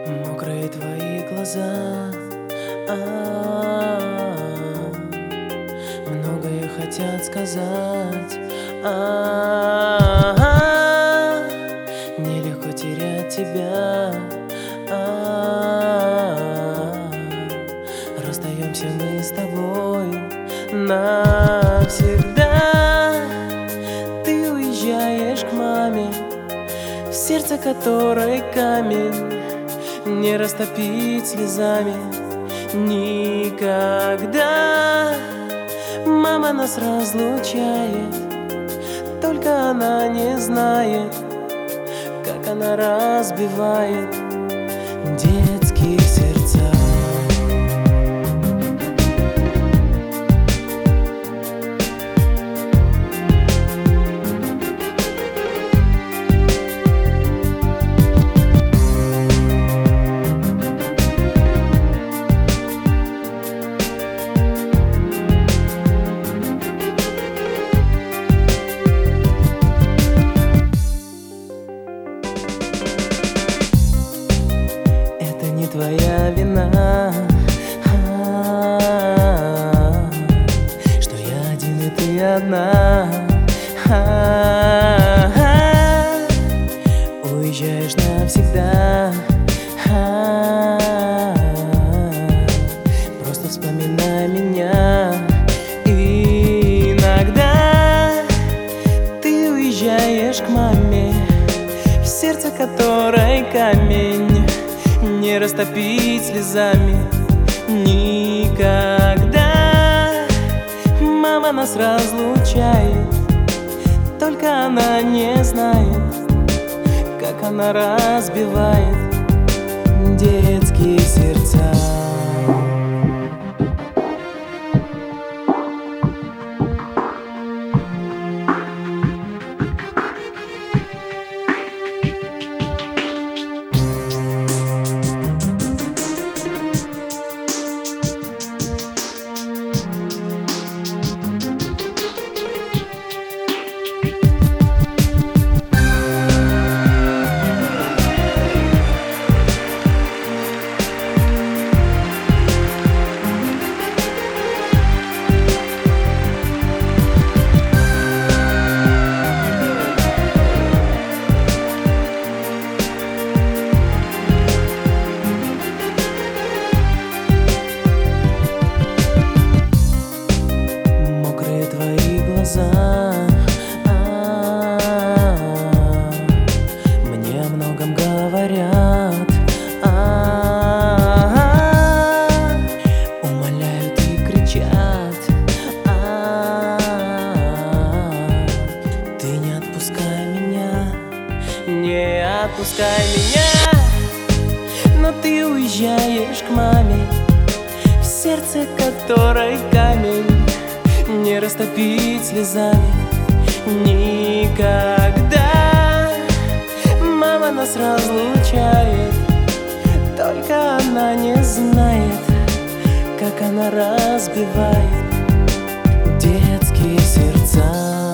Мокрые твои глаза, многое хотят сказать. Нелегко терять тебя. Расстаемся мы с тобой навсегда. Ты уезжаешь к маме, в сердце которой камень не растопить слезами никогда. Мама нас разлучает, только она не знает, как она разбивает детские сердца. Твоя вина, что я один и ты одна. Уезжаешь навсегда. Просто вспоминай меня. Иногда ты уезжаешь к маме, в сердце которой камень не растопить слезами никогда. Мама нас разлучает, только она не знает, как она разбивает детские сердца. Мне о многом говорят, умоляют и кричат. Ты не отпускай меня, не отпускай меня. Но ты уезжаешь к маме, в сердце которой камень не растопить слезами никогда. Мама нас разлучает, только она не знает, как она разбивает детские сердца.